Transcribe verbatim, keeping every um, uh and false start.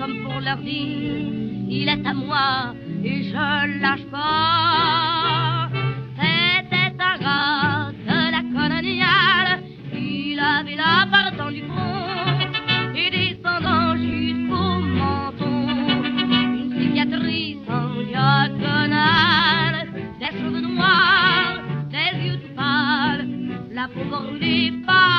comme pour leur dire, il est à moi et je lâche pas. C'était un gars de la coloniale, il avait la barre du front et descendant jusqu'au menton, une cicatrice en diagonale, des cheveux noirs, des yeux tout pâles, la peau brûlée par